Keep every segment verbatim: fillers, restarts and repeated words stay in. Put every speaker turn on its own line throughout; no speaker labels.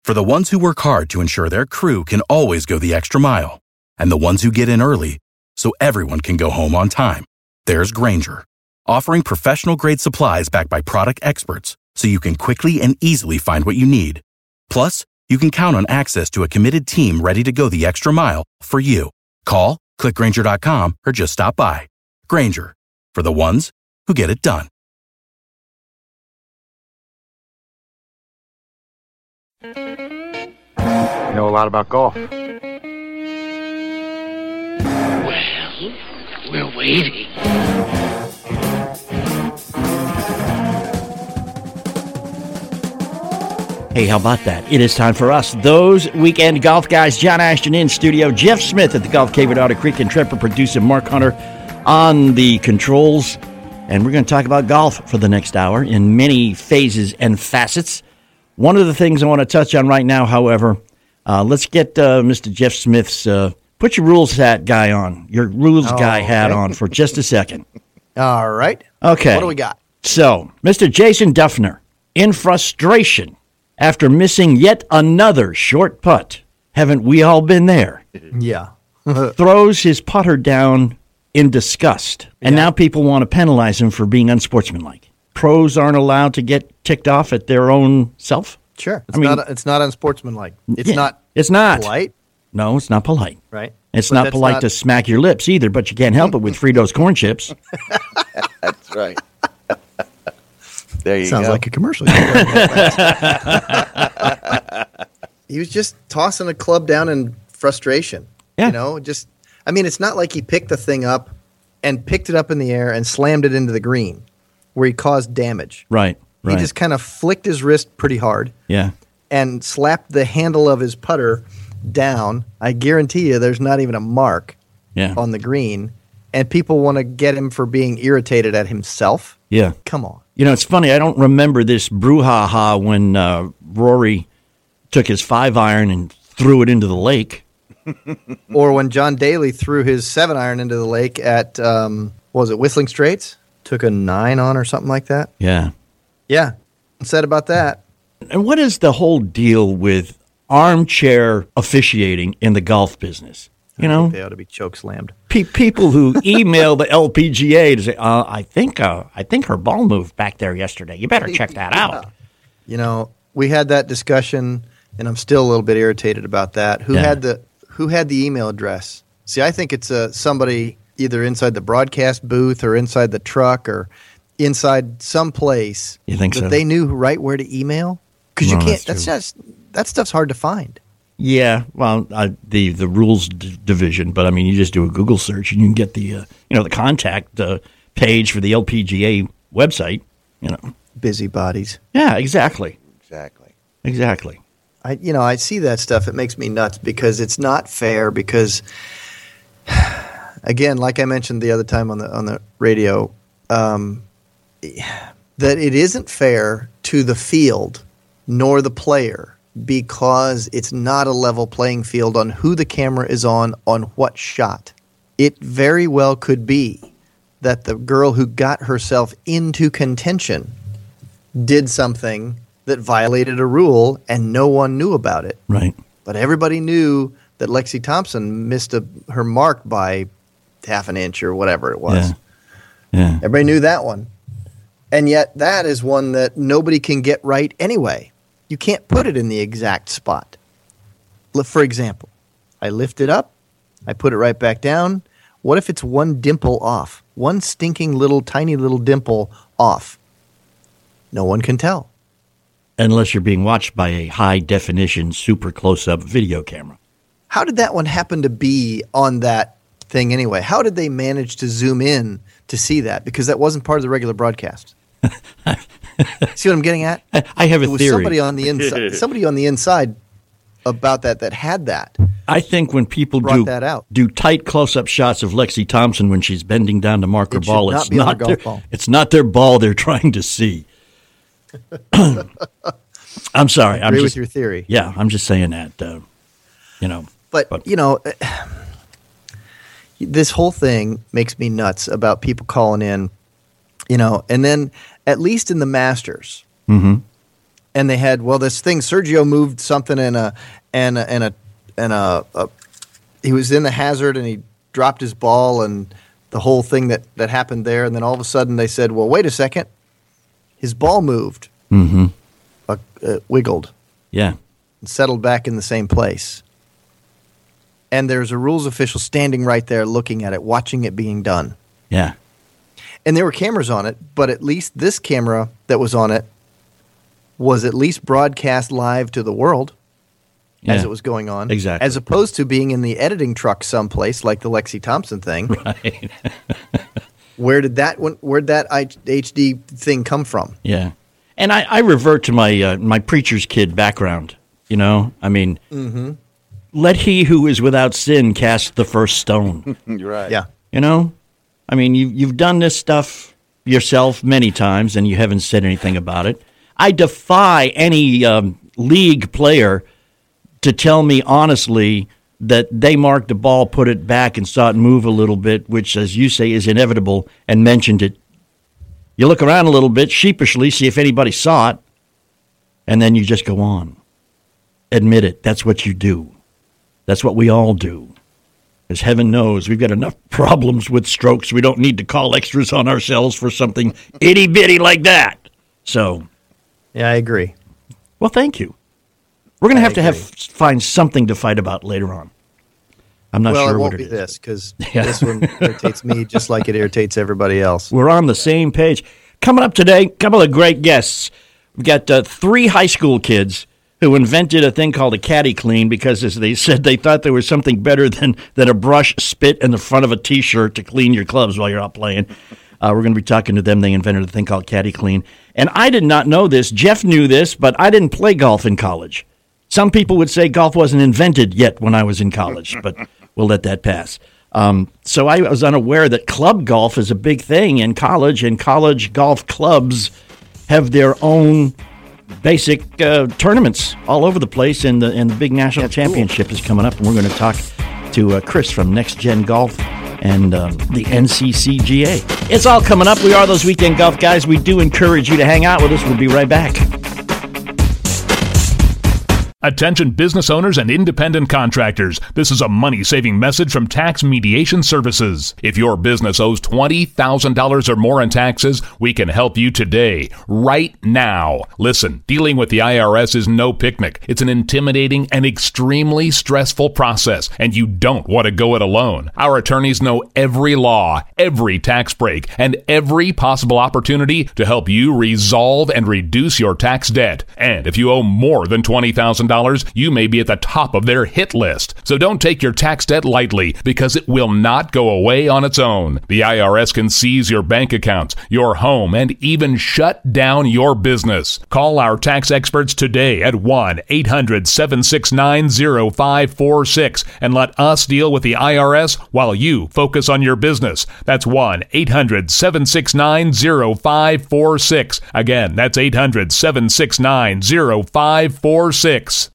For the ones who work hard to ensure their crew can always go the extra mile, and the ones who get in early so everyone can go home on time, there's Grainger, offering professional-grade supplies backed by product experts so you can quickly and easily find what you need. Plus, you can count on access to a committed team ready to go the extra mile for you. Call, click Grainger dot com, or just stop by. Grainger, for the ones who get it done.
You know a lot about golf.
Well, we're waiting.
Hey, how about that? It is time for us, those weekend golf guys. John Ashton in studio, Jeff Smith at the Golf Cave at Otter Creek, and Trevor producer Mark Hunter on the controls. And we're going to talk about golf for the next hour in many phases and facets. One of the things I want to touch on right now, however, uh, let's get uh, Mister Jeff Smith's uh, put your rules hat guy on, your rules
oh,
guy hat
okay.
on for just a second.
All right.
Okay.
What do we got?
So, Mister Jason Duffner, in frustration after missing yet another short putt, haven't we all been there?
Yeah.
Throws his putter down in disgust, and
Yeah.
now people want to penalize him for being unsportsmanlike. Pros aren't allowed to get ticked off at their own self?
Sure. It's
I mean-
not it's not unsportsmanlike. It's
Yeah,
not
It's not.
polite,
No, it's not polite.
right?
It's
But
not
that's
polite to smack your lips either, but you can't help it with Fritos corn chips.
That's right. There you
Sounds
go.
like a commercial. He was just tossing a club down in frustration.
Yeah.
You know, just I mean, it's not like he picked the thing up and picked it up in the air and slammed it into the green where he caused damage.
Right, right.
He just kind of flicked his wrist pretty hard
yeah.
and slapped the handle of his putter down. I guarantee you there's not even a mark
Yeah.
on the green. And people want to get him for being irritated at himself.
Yeah.
Come on.
You know, it's funny. I don't remember this brouhaha when uh, Rory took his five iron and threw it into the lake.
Or when John Daly threw his seven iron into the lake at, um, what was it, Whistling Straits? Took a nine on or something like that.
Yeah.
Yeah. Said about that.
And what is the whole deal with armchair officiating in the golf business? You
I
know,
think they ought to be choke slammed.
pe- people who email the L P G A to say, uh, "I think, uh, I think her ball moved back there yesterday. You better check that out."
You know, we had that discussion, and I'm still a little bit irritated about that. Who
Yeah.
had the Who had the email address? See, I think it's uh, somebody either inside the broadcast booth or inside the truck or inside some place
You think
that
so?
they knew right where to email. Because you
No,
can't.
that's
That's, just that stuff's hard to find.
Yeah, well, uh, the the rules d- division, but I mean, you just do a Google search and you can get the uh, you know the contact uh, page for the L P G A website. You know,
Busybodies.
yeah, exactly,
Exactly.
exactly.
I, you know, I see that stuff. It makes me nuts because it's not fair. Because, again, like I mentioned the other time on the on the radio, um, that it isn't fair to the field nor the player because it's not a level playing field on who the camera is on on what shot. It very well could be that the girl who got herself into contention did something that violated a rule and no one knew about it.
Right.
But everybody knew that Lexi Thompson missed a, her mark by half an inch or whatever it was.
Yeah. Yeah.
Everybody knew that one. And yet that is one that nobody can get right anyway. You can't put it in the exact spot. Li- For example, I lift it up, I put it right back down. What if it's one dimple off? One stinking little, tiny little dimple off. No one can tell.
Unless you're being watched by a high definition, super close up video camera.
How did that one happen to be on that thing anyway? How did they manage to zoom in to see that? Because that wasn't part of the regular broadcast. See what I'm getting at?
I have a
It was
theory.
somebody on the inside. Somebody on the inside about that that had that.
I think when people
Brought
do
that out.
do tight close up shots of Lexi Thompson when she's bending down to mark her
It should
ball,
not
it's
be on
not
her
their
golf ball.
it's not their ball they're trying to see. I'm sorry.
I
I'm
agree
just
with your theory.
yeah. I'm just saying that. Uh, you know.
But,
But-
you know, this whole thing makes me nuts about people calling in, you know, and then at least in the Masters,
Mhm.
and they had well, this thing Sergio moved something in a and a, and a and a, a he was in the hazard and he dropped his ball and the whole thing that, that happened there, and then all of a sudden they said, well, wait a second, his ball moved,
mm-hmm.
uh, uh, wiggled,
yeah,
and settled back in the same place. And there's a rules official standing right there looking at it, watching it being done.
Yeah.
And there were cameras on it, but at least this camera that was on it was at least broadcast live to the world. As
Yeah.
it was going on.
Exactly.
As opposed to being in the editing truck someplace like the Lexi Thompson thing.
Right.
Where did that where did that H D thing come from?
Yeah. And I, I revert to my uh, my preacher's kid background. You know, I mean,
Mm-hmm.
let he who is without sin cast the first stone.
You're right.
Yeah.
You know, I mean, you you've done this stuff yourself many times, and you haven't said anything about it. I defy any um, league player to tell me honestly that they marked the ball, put it back, and saw it move a little bit, which, as you say, is inevitable, and mentioned it. You look around a little bit, sheepishly, see if anybody saw it, and then you just go on. Admit it. That's what you do. That's what we all do. As heaven knows, we've got enough problems with strokes. We don't need to call extras on ourselves for something itty-bitty like that. So,
Yeah, I agree.
well, thank you. We're going to
I
have to have
agree.
find something to fight about later on. I'm not
well,
sure
it won't
what
be
it is.
this because
Yeah.
this one irritates me just like it irritates everybody else.
We're on the same page. Coming up today, a couple of great guests. We've got uh, three high school kids who invented a thing called a caddy clean because, as they said, they thought there was something better than, than a brush, spit, in the front of a T-shirt to clean your clubs while you're out playing. Uh, we're going to be talking to them. They invented a thing called caddy clean. And I did not know this. Jeff knew this, but I didn't play golf in college. Some people would say golf wasn't invented yet when I was in college, but we'll let that pass. Um, so I was unaware that club golf is a big thing in college, and college golf clubs have their own basic uh, tournaments all over the place, and the, and the big national
That's
championship is coming up, and we're going to talk to uh, Chris from Next Gen Golf and um, the N C C G A. It's all coming up. We are those weekend golf guys. We do encourage you to hang out with us. We'll be right back.
Attention business owners and independent contractors. This is a money-saving message from Tax Mediation Services. If your business owes twenty thousand dollars or more in taxes, we can help you today, right now. Listen, dealing with the I R S is no picnic. It's an intimidating and extremely stressful process, and you don't want to go it alone. Our attorneys know every law, every tax break, and every possible opportunity to help you resolve and reduce your tax debt. And if you owe more than twenty thousand dollars, you may be at the top of their hit list. So don't take your tax debt lightly, because it will not go away on its own. The I R S can seize your bank accounts, your home, and even shut down your business. Call our tax experts today at one eight hundred seven six nine zero five four six and let us deal with the I R S while you focus on your business. That's one eight hundred seven six nine zero five four six. Again, that's eight hundred seven six nine zero five four six.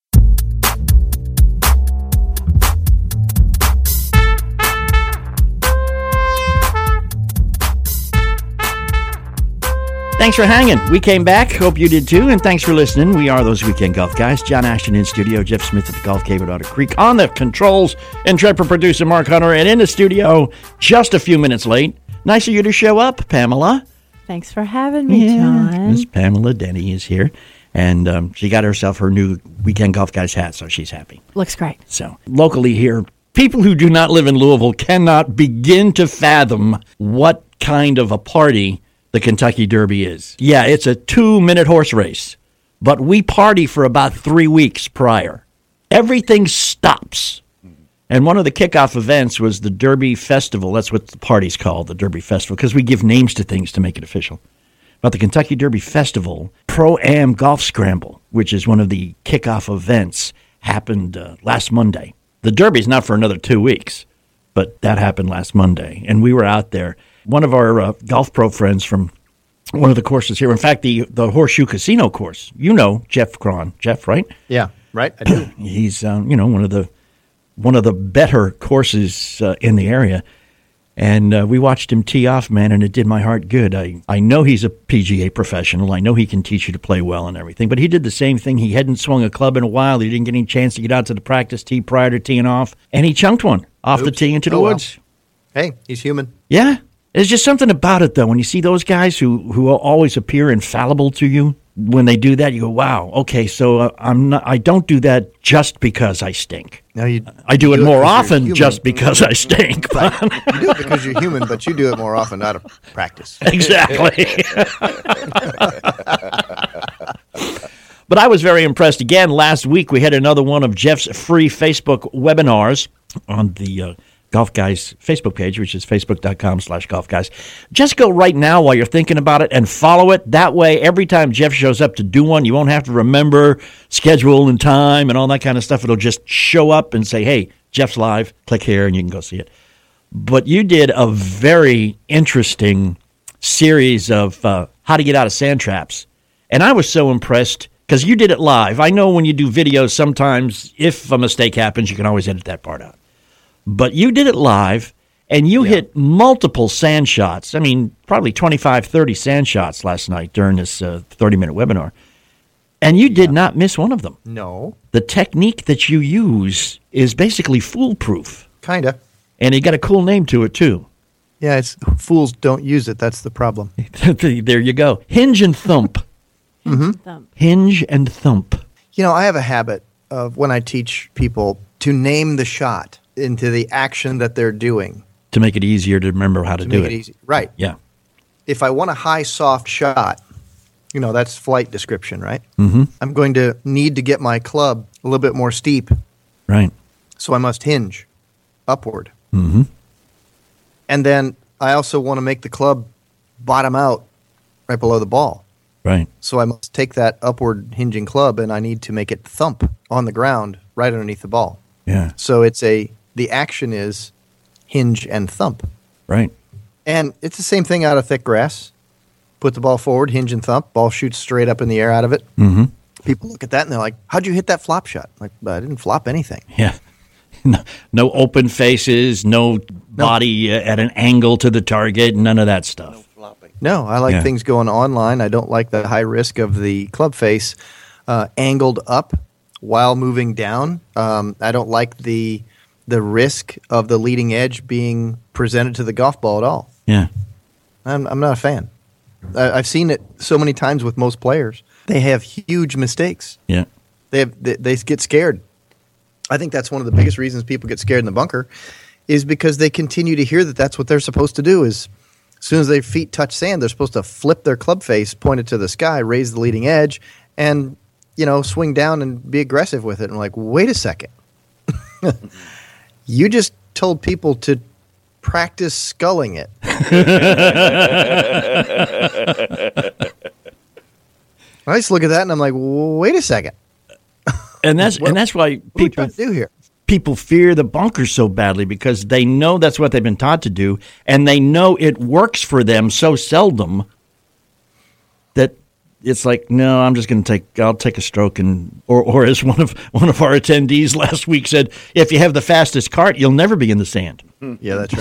Thanks for hanging. We came back. Hope you did too. And thanks for listening. We are those weekend golf guys. John Ashton in studio. Jeff Smith at the Golf Cave at Otter Creek. On the controls, intrepid producer Mark Hunter. And in the studio, just a few minutes late. Nice of you to show up, Pamela.
Thanks for having me,
Yeah,
John.
Miss Pamela Denny is here. And um, she got herself her new weekend golf guys hat, so she's happy.
Looks great.
So, locally here, people who do not live in Louisville cannot begin to fathom what kind of a party the Kentucky Derby is. Yeah, it's a two-minute horse race, but we party for about three weeks prior. Everything stops. And one of the kickoff events was the Derby Festival. That's what the party's called, the Derby Festival, because we give names to things to make it official. But the Kentucky Derby Festival Pro-Am Golf Scramble, which is one of the kickoff events, happened uh, last Monday. The Derby's not for another two weeks, but that happened last Monday. And we were out there. One of our uh, golf pro friends from one of the courses here, in fact, the, the Horseshoe Casino course, you know Jeff Cron. Jeff, right?
Yeah, right. I do.
He's um, you know one of the one of the better courses uh, in the area. And uh, we watched him tee off, man, and it did my heart good. I, I know he's a P G A professional. I know he can teach you to play well and everything. But he did the same thing. He hadn't swung a club in a while. He didn't get any chance to get out to the practice tee prior to teeing off. And he chunked one off
Oops.
the tee into the
Oh, well.
woods.
Hey, he's human.
Yeah. There's just something about it, though. When you see those guys who, who always appear infallible to you, when they do that, you go, wow, okay, so uh, I'm not, I don't do that just because I stink.
No, you.
I do
you
it
do
more
because you're
often
human.
just because I stink.
Right. You do it because you're human, but you do it more often out of practice.
Exactly. But I was very impressed. Again, last week we had another one of Jeff's free Facebook webinars on the uh, Golf Guys Facebook page, which is facebook.com slash golf guys. Just go right now while you're thinking about it and follow it. That way, every time Jeff shows up to do one, you won't have to remember schedule and time and all that kind of stuff. It'll just show up and say, hey, Jeff's live. Click here and you can go see it. But you did a very interesting series of uh, how to get out of sand traps. And I was so impressed because you did it live. I know when you do videos, sometimes if a mistake happens, you can always edit that part out. But you did it live, and you yeah. hit multiple sand shots. I mean, probably twenty-five, thirty sand shots last night during this uh, thirty-minute webinar. And you did yeah. not miss one of them.
No.
The technique that you use is basically foolproof.
Kind of.
And it got a cool name to it, too.
Yeah, it's fools don't use it. That's the problem.
There you go. Hinge and thump.
Hinge
mm-hmm.
and thump.
Hinge and thump.
You know, I have a habit of when I teach people to name the shot into the action that they're doing.
To make it easier to remember how to,
to
do
make
it.
it easy. Right.
Yeah.
If I want a high, soft shot, you know, that's flight description, right?
Mm-hmm.
I'm going to need to get my club a little bit more steep.
Right.
So I must hinge upward.
Mm-hmm.
And then I also want to make the club bottom out right below the ball.
Right.
So I must take that upward hinging club and I need to make it thump on the ground right underneath the ball.
Yeah.
So it's a, the action is hinge and thump.
Right.
And it's the same thing out of thick grass. Put the ball forward, hinge and thump, ball shoots straight up in the air out of it.
Mm-hmm.
People look at that and they're like, how'd you hit that flop shot? I'm like, I didn't flop anything.
Yeah. No, no open faces, no, no. body uh, at an angle to the target, none of that stuff.
No flopping.
No, I like
Yeah.
things going online. I don't like the high risk of the club face uh, angled up while moving down. Um, I don't like the the risk of the leading edge being presented to the golf ball at all.
Yeah.
I'm, I'm not a fan. I, I've seen it so many times with most players. They have huge mistakes.
Yeah.
They have, they, they get scared. I think that's one of the biggest reasons people get scared in the bunker is because they continue to hear that that's what they're supposed to do is as soon as their feet touch sand, they're supposed to flip their club face, point it to the sky, raise the leading edge, and, you know, swing down and be aggressive with it. And I'm like, wait a second. You just told people to practice sculling it. I just look at that and I'm like, wait a second.
And that's
What-
and that's why
What are we
people
trying to do here?
people fear the bunkers so badly because they know that's what they've been taught to do, and they know it works for them so seldom that it's like, no, I'm just going to take I'll take a stroke and or or as one of one of our attendees last week said, if you have the fastest cart, you'll never be in the sand.
Yeah, that's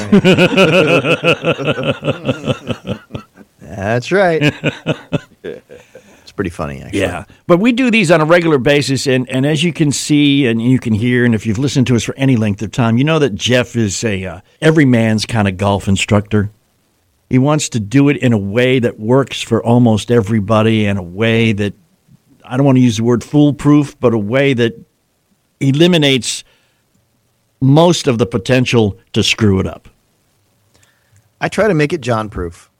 right. That's right. It's pretty funny, actually.
Yeah, but we do these on a regular basis, and, and as you can see and you can hear, and if you've listened to us for any length of time, you know that Jeff is a uh, every man's kind of golf instructor. He wants to do it in a way that works for almost everybody, and a way that, I don't want to use the word foolproof, but a way that eliminates most of the potential to screw it up.
I try to make it John-proof.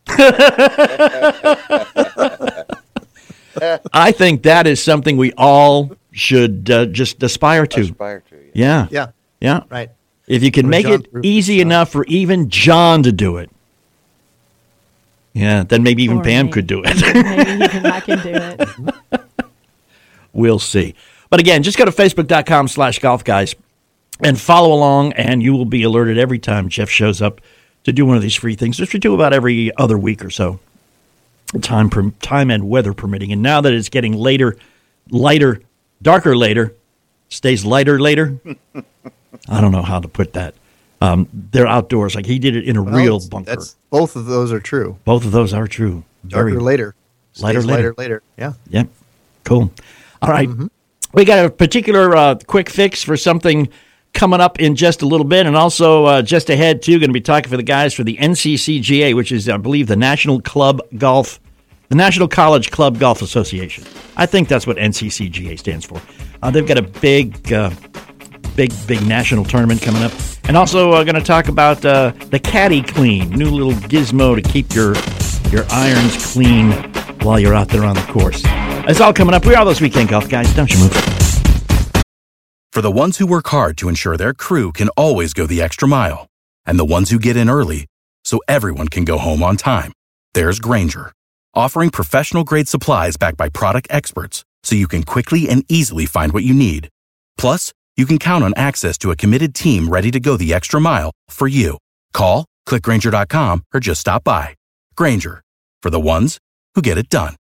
I think that is something we all should uh, just aspire to.
Aspire to, yeah.
Yeah.
Yeah,
Yeah.
right.
If you can
Or
make it
John-proof
easy
John.
enough for even John to do it. Yeah, then maybe even
Or
Pam
me.
could do it.
Maybe even I can do it.
We'll see. But again, just go to facebook.com slash golf guys and follow along, and you will be alerted every time Jeff shows up to do one of these free things, which we do about every other week or so, time per, time and weather permitting. And now that it's getting later, lighter, darker later, stays lighter later. I don't know how to put that. Um, they're outdoors. Like he did it in a
Well,
real
it's-
bunker.
That's, both of those are true.
Both of those are true. Very
Darker later.
Lighter
Stays
later.
lighter later. Yeah.
Yep. Cool. All right.
Mm-hmm.
We got a particular uh, quick fix for something coming up in just a little bit. And also uh, just ahead, too, going to be talking for the guys for the N C C G A, which is, I believe, the National Club Golf, the National College Club Golf Association. I think that's what N C C G A stands for. Uh, they've got a big, uh, big, big national tournament coming up. And also uh, going to talk about uh, the Caddy Clean, new little gizmo to keep your your irons clean while you're out there on the course. It's all coming up. We are those weekend golf guys. Don't you move.
For the ones who work hard to ensure their crew can always go the extra mile, and the ones who get in early so everyone can go home on time, there's Grainger, offering professional-grade supplies backed by product experts so you can quickly and easily find what you need. Plus, you can count on access to a committed team ready to go the extra mile for you. Call, click Grainger dot com, or just stop by. Grainger, for the ones who get it done.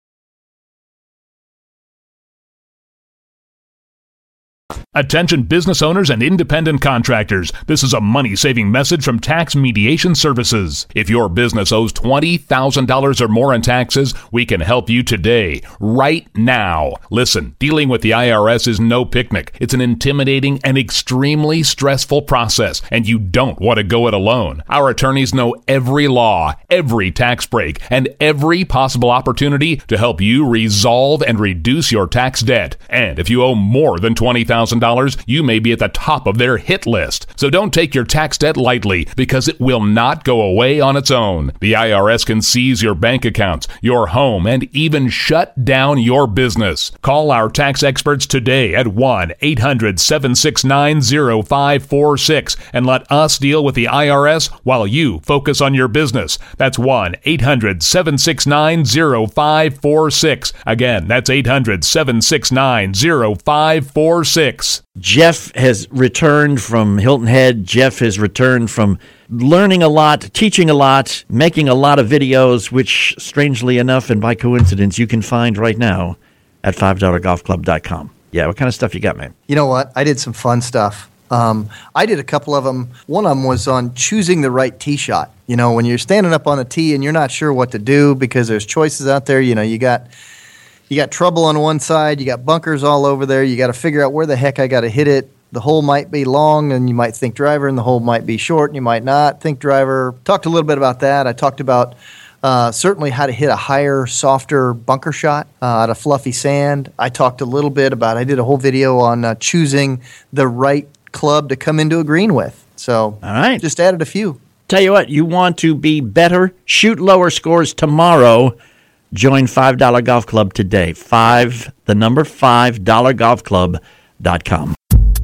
Attention business owners and independent contractors. This is a money-saving message from Tax Mediation Services. If your business owes twenty thousand dollars or more in taxes, we can help you today, right now. Listen, dealing with the I R S is no picnic. It's an intimidating and extremely stressful process, and you don't want to go it alone. Our attorneys know every law, every tax break, and every possible opportunity to help you resolve and reduce your tax debt. And if you owe more than twenty thousand dollars, you may be at the top of their hit list. So don't take your tax debt lightly, because it will not go away on its own. The I R S can seize your bank accounts, your home, and even shut down your business. Call our tax experts today at one eight hundred seven six nine zero five four six and let us deal with the I R S while you focus on your business. That's one eight hundred seven six nine zero five four six. Again, that's eight hundred seven six nine zero five four six.
Jeff has returned from Hilton Head. Jeff has returned from learning a lot, teaching a lot, making a lot of videos, which, strangely enough and by coincidence, you can find right now at five dollar golf club dot com. Yeah, what kind of stuff you got, man?
You know what? I did some fun stuff. Um, I did a couple of them. One of them was on choosing the right tee shot. You know, when you're standing up on a tee and you're not sure what to do because there's choices out there, you know, you got... You got trouble on one side, you got bunkers all over there, you got to figure out where the heck I got to hit it. The hole might be long and you might think driver, and the hole might be short and you might not think driver. Talked a little bit about that. I talked about uh, certainly how to hit a higher, softer bunker shot uh, out of fluffy sand. I talked a little bit about, I did a whole video on uh, choosing the right club to come into a green with. So
all right,
just added a few.
Tell you what, you want to be better, shoot lower scores tomorrow. Join five dollar Golf Club today. Five, the number five, dollar golf club dot com.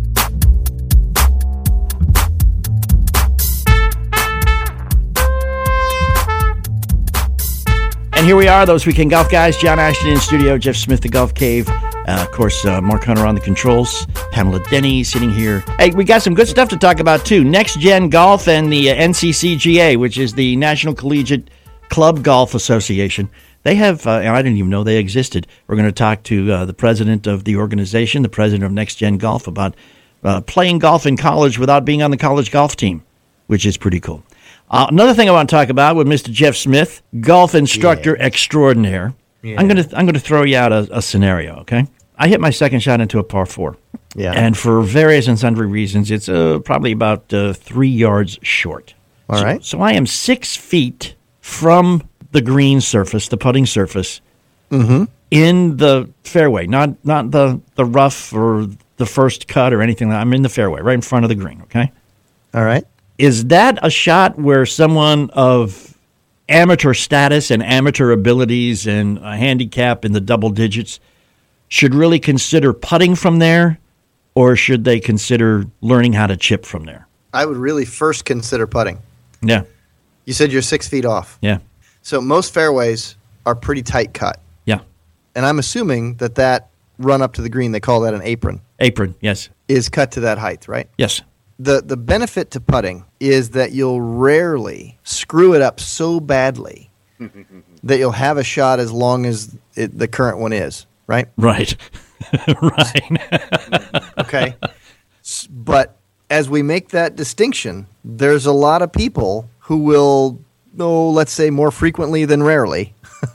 And here we are, those weekend golf guys. John Ashton in studio, Jeff Smith, the Golf Cave. Uh, of course, uh, Mark Hunter on the controls. Pamela Denny sitting here. Hey, we got some good stuff to talk about, too. Next Gen Golf and the uh, N C C G A, which is the National Collegiate Club Golf Association. They have, uh, and I didn't even know they existed. We're going to talk to uh, the president of the organization, the president of Next Gen Golf, about uh, playing golf in college without being on the college golf team, which is pretty cool. Uh, another thing I want to talk about with Mister Jeff Smith, golf instructor yeah. extraordinaire. Yeah. I'm going to I'm going to throw you out a, a scenario, okay? I hit my second shot into a par four. Yeah. And for various and sundry reasons, it's uh, probably about uh, three yards short.
All
so,
right.
So I am six feet from the green surface, the putting surface,
mm-hmm.
in the fairway, not not the, the rough or the first cut or anything. I'm in the fairway, right in front of the green, okay?
All right.
Is that a shot where someone of amateur status and amateur abilities and a handicap in the double digits should really consider putting from there, or should they consider learning how to chip from there?
I would really first consider putting.
Yeah.
You said you're six feet off.
Yeah.
So most fairways are pretty tight cut.
Yeah.
And I'm assuming that that run up to the green, they call that an apron.
Apron, yes.
Is cut to that height, right?
Yes.
The the benefit to putting is that you'll rarely screw it up so badly that you'll have a shot as long as it, the current one is, right?
Right. Right.
Okay. But as we make that distinction, there's a lot of people who will, oh, let's say more frequently than rarely,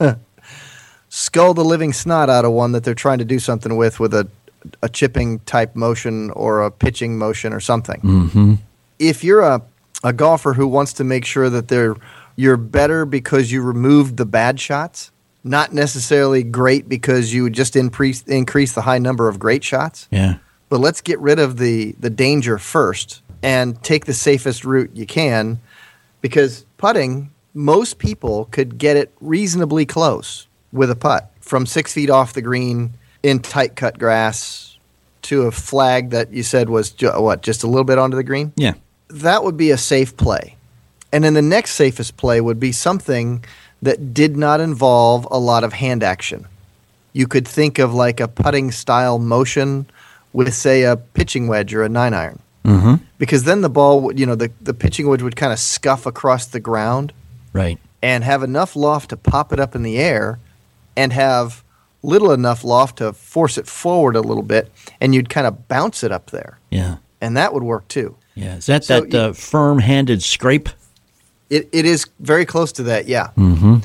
skull the living snot out of one that they're trying to do something with, with a, a chipping type motion or a pitching motion or something.
Mm-hmm.
If you're a, a golfer who wants to make sure that they're you're better because you removed the bad shots, not necessarily great because you just increase increase the high number of great shots.
Yeah.
But let's get rid of the, the danger first and take the safest route you can, because putting, most people could get it reasonably close with a putt from six feet off the green in tight cut grass to a flag that you said was, ju- what, just a little bit onto the green?
Yeah.
That would be a safe play. And then the next safest play would be something that did not involve a lot of hand action. You could think of like a putting style motion with, say, a pitching wedge or a nine iron.
Mm-hmm.
Because then the ball, would, you know, the, the pitching wedge would kind of scuff across the ground
Right.
and have enough loft to pop it up in the air and have little enough loft to force it forward a little bit, and you'd kind of bounce it up there.
Yeah.
And that would work too.
Yeah. Is that
So
that
you-
uh, firm-handed scrape?
It It is very close to that, yeah.
Mm-hmm.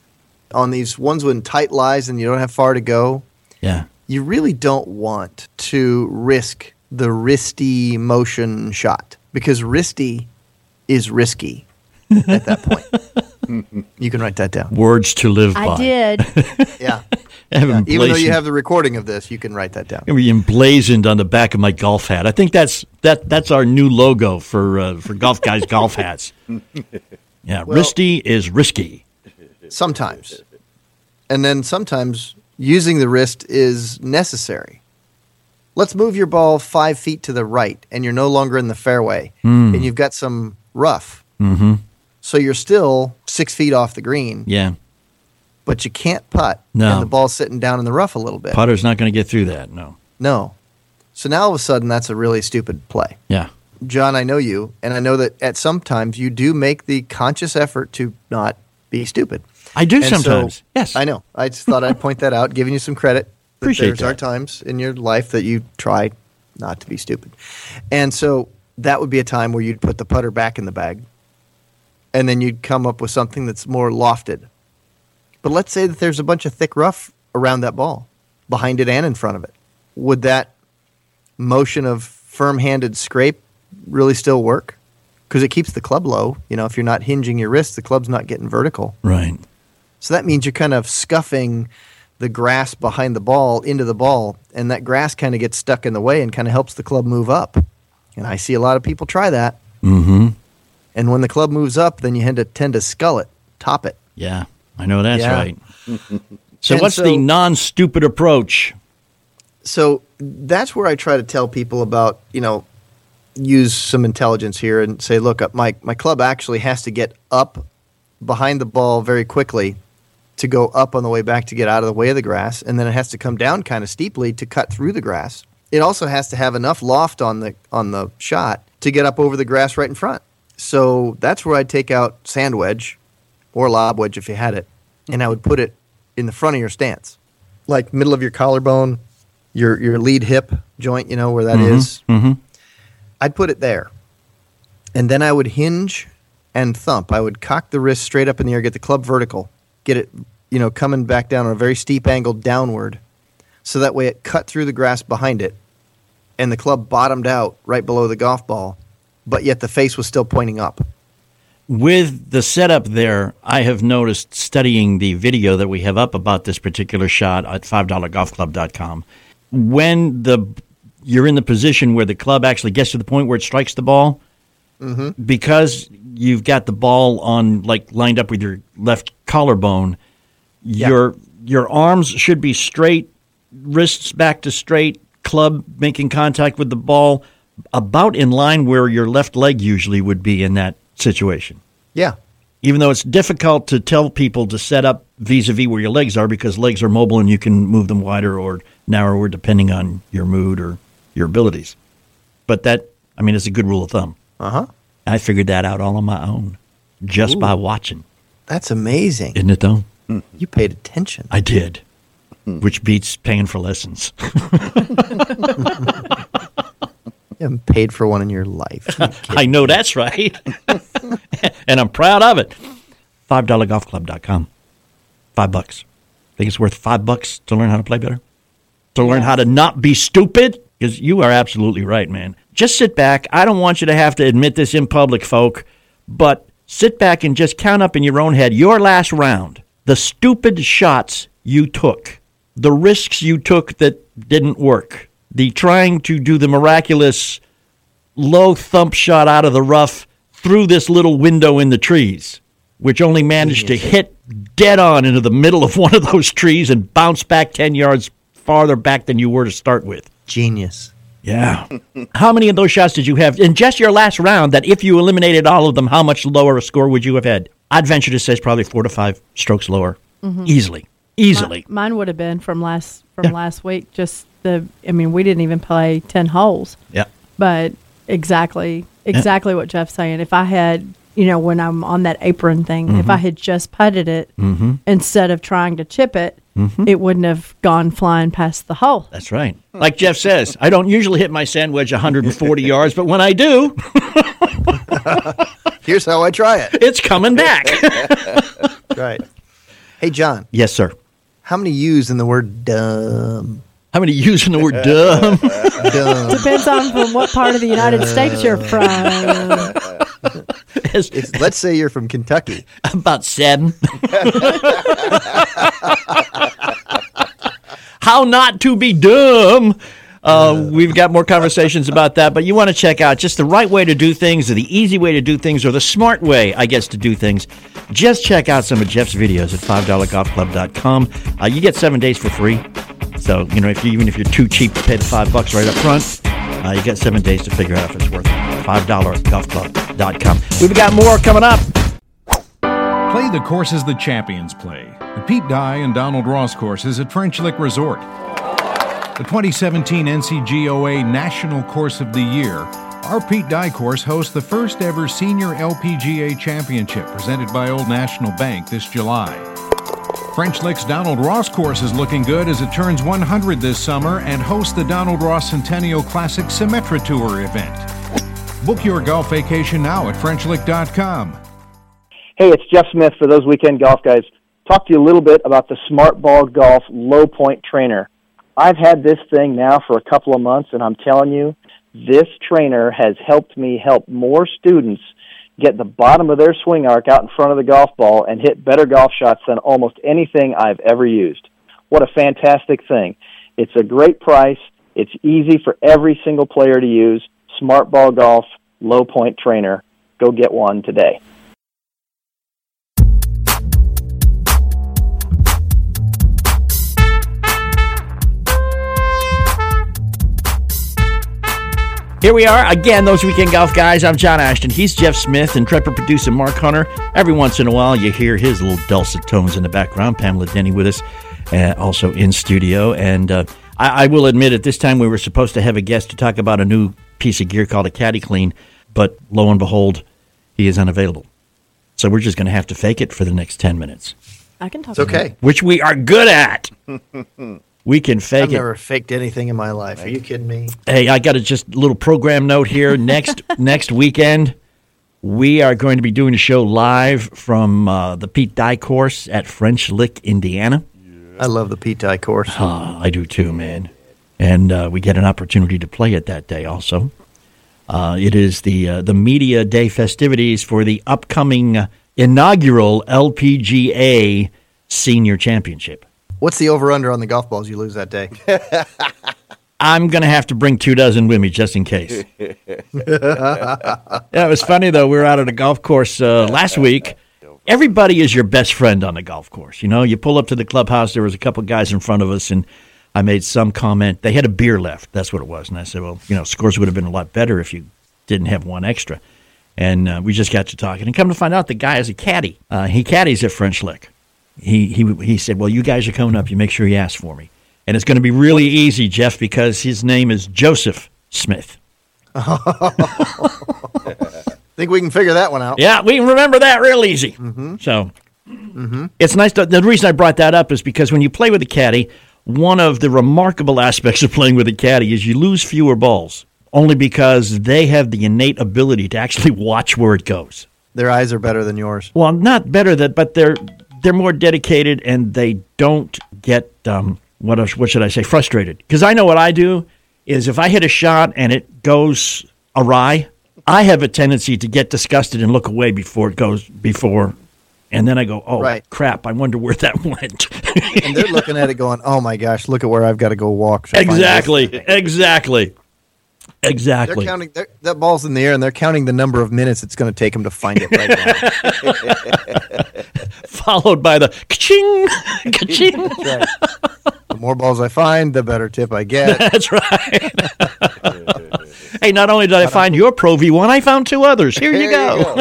On these ones with tight lies and you don't have far to go,
Yeah.
you really don't want to risk the wristy motion shot, because wristy is risky at that point. You can write that down.
Words to live by.
I did.
Yeah.
I have
Yeah.
them
Even though you
blazoned-
have the recording of this, you can write that down.
Gonna be emblazoned on the back of my golf hat. I think that's that. That's our new logo for uh, for golf guys' golf hats. Yeah,
Well-
wristy is risky.
Sometimes. And then sometimes using the wrist is necessary. Let's move your ball five feet to the right and you're no longer in the fairway and you've got some rough.
Mm-hmm.
So you're still six feet off the green,
Yeah,
but you can't putt.
No.
And the ball's sitting down in the rough a little bit.
putter's not going to get through that. No.
No. So now all of a sudden that's a really stupid play.
Yeah.
John, I know you, and I know that at some times you do make the conscious effort to not be stupid.
I do
And so-
sometimes. Yes.
I know. I just thought I'd point that out, giving you some credit. That
Appreciate
There's
that.
are times in your life that you try not to be stupid. And so that would be a time where you'd put the putter back in the bag, and then you'd come up with something that's more lofted. But let's say that there's a bunch of thick rough around that ball, behind it and in front of it. Would that motion of firm-handed scrape really still work? Because it keeps the club low. You know, if you're not hinging your wrist, the club's not getting vertical.
Right.
So that means you're kind of scuffing the grass behind the ball into the ball, and that grass kind of gets stuck in the way and kind of helps the club move up. And I see a lot of people try that.
Mm-hmm.
And when the club moves up, then you tend to tend to scull it, top it.
Yeah, I know that's
Yeah.
right. So
And
what's
so-
the non-stupid approach?
So that's where I try to tell people about, you know, use some intelligence here and say, look, my, my club actually has to get up behind the ball very quickly to go up on the way back to get out of the way of the grass, and then it has to come down kind of steeply to cut through the grass. It also has to have enough loft on the on the shot to get up over the grass right in front. So that's where I'd take out sand wedge or lob wedge if you had it, and I would put it in the front of your stance, like middle of your collarbone, your your lead hip joint, you know, where that is.
Mm-hmm.
I'd put it there. And then I would hinge and thump. I would cock the wrist straight up in the air, get the club vertical, get it, you know, coming back down on a very steep angle downward. So that way it cut through the grass behind it and the club bottomed out right below the golf ball, but yet the face was still pointing up.
With the setup there, I have noticed studying the video that we have up about this particular shot at five dollar golf club dot com. When the you're in the position where the club actually gets to the point where it strikes the ball,
Mm-hmm.
because you've got the ball on like lined up with your left collarbone,
Yeah.
your your arms should be straight, wrists back to straight, club making contact with the ball, about in line where your left leg usually would be in that situation.
Yeah.
Even though it's difficult to tell people to set up vis-a-vis where your legs are, because legs are mobile and you can move them wider or narrower depending on your mood or your abilities. But that, I mean, it's a good rule of thumb.
Uh-huh.
I figured that out all on my own, just
Ooh.
by watching.
That's amazing.
Isn't it, though?
You paid attention.
I did, which beats paying for lessons.
Yeah, haven't paid for one in your life.
I know that's right. And I'm proud of it. five dollar golf club dot com. Five bucks. Think it's worth five bucks to learn how to play better? To learn how to not be stupid? Because you are absolutely right, man. Just sit back. I don't want you to have to admit this in public, folk, but sit back and just count up in your own head your last round. The stupid shots you took. The risks you took that didn't work. The trying to do the miraculous low thump shot out of the rough through this little window in the trees, which only managed to hit dead on into the middle of one of those trees and bounce back ten yards farther back than you were to start with.
Genius.
Yeah. How many of those shots did you have in just your last round that if you eliminated all of them, how much lower a score would you have had? I'd venture to say it's probably four to five strokes lower. Mm-hmm. Easily. Easily.
Mine, mine would have been from last from
Yeah.
last week. Just the, I mean, we didn't even play ten holes.
Yeah.
But exactly, exactly what Jeff's saying. If I had, you know, when I'm on that apron thing,
Mm-hmm.
if I had just putted it
Mm-hmm.
instead of trying to chip it,
Mm-hmm.
it wouldn't have gone flying past the hole.
That's right. Like Jeff says, I don't usually hit my sand wedge one hundred forty yards, but when I do,
Here's how I try it.
it's coming back.
Right. Hey, John,
Yes, sir.
how many U's in the word dumb?
How many using the word dumb?
Dumb.
Depends on from what part of the United States you're from.
It's
It's, let's say you're from Kentucky.
about seven. How not to be dumb. Uh, we've got more conversations about that, but you want to check out just the right way to do things, or the easy way to do things, or the smart way, I guess, to do things. Just check out some of Jeff's videos at five dollar golf club dot com. Uh, you get seven days for free. So, you know, if you, even if you're too cheap to pay the five bucks right up front, uh, you get seven days to figure out if it's worth it. five dollar golf club dot com. We've got more coming up.
Play the courses the champions play. The Pete Dye and Donald Ross courses at French Lick Resort. The twenty seventeen N C G O A National Course of the Year. Our Pete Dye course hosts the first ever Senior L P G A Championship presented by Old National Bank this July. French Lick's Donald Ross course is looking good as it turns one hundred this summer and hosts the Donald Ross Centennial Classic Symetra Tour event. Book your golf vacation now at French Lick dot com.
Hey, it's Jeff Smith for those weekend golf guys. Talk to you a little bit about the Smart Ball Golf Low Point Trainer. I've had this thing now for a couple of months, and I'm telling you, this trainer has helped me help more students get the bottom of their swing arc out in front of the golf ball and hit better golf shots than almost anything I've ever used. What a fantastic thing. It's a great price. It's easy for every single player to use. Smart Ball Golf Low Point Trainer. Go get one today.
Here we are again, those weekend golf guys. I'm John Ashton. He's Jeff Smith, intrepid producer Mark Hunter. Every once in a while, you hear his little dulcet tones in the background. Pamela Denny with us, uh, also in studio. And uh, I, I will admit, at this time, we were supposed to have a guest to talk about a new piece of gear called a Caddy Clean, but lo and behold, he is unavailable. So we're just going to have to fake it for the next ten minutes,
I can talk.
It's okay.
which we are good at. We can fake
I've
it.
never faked anything in my life. Are you kidding me?
Hey, I got a just little program note here. Next next weekend, we are going to be doing a show live from uh, the Pete Dye course at French Lick, Indiana.
I love the Pete Dye course.
Uh, I do too, man. And uh, we get an opportunity to play it that day also. Uh, it is the uh, the media day festivities for the upcoming uh, inaugural L P G A Senior Championship.
What's the over-under on the golf balls you lose that day?
I'm going to have to bring two dozen with me just in case. Yeah, it was funny, though. We were out at a golf course uh, last week. Everybody is your best friend on the golf course. You know, you pull up to the clubhouse. There was a couple guys in front of us, and I made some comment. They had a beer left. That's what it was. And I said, well, you know, scores would have been a lot better if you didn't have one extra. And uh, we just got to talking. And come to find out, the guy is a caddy. Uh, he caddies at French Lick. He, he, he said, well, you guys are coming up. You make sure you ask for me. And it's going to be really easy, Jeff, because his name is Joseph Smith.
Think we can figure that one out.
Yeah, we can remember that real easy.
Mm-hmm.
So mm-hmm. It's nice. To, the reason I brought that up is because when you play with a caddy, one of the remarkable aspects of playing with a caddy is you lose fewer balls only because they have the innate ability to actually watch where it goes.
Their eyes are better than yours.
Well, not better that, but they're they're more dedicated, and they don't get um, what else, what should I say, frustrated. Because I know what I do is if I hit a shot and it goes awry, I have a tendency to get disgusted and look away before it goes before, and then I go, oh
right.
crap, I wonder where that went.
And they're looking at it, going, oh my gosh, look at where I've got to go walk.
Exactly, exactly. Exactly.
They're counting. They're, that ball's in the air, and they're counting the number of minutes it's going to take them to find it right now.
Followed by the ka-ching, ka-ching.
That's right. The more balls I find, the better tip I get.
That's right. Hey, not only did I find your Pro V one, I found two others. Here you go.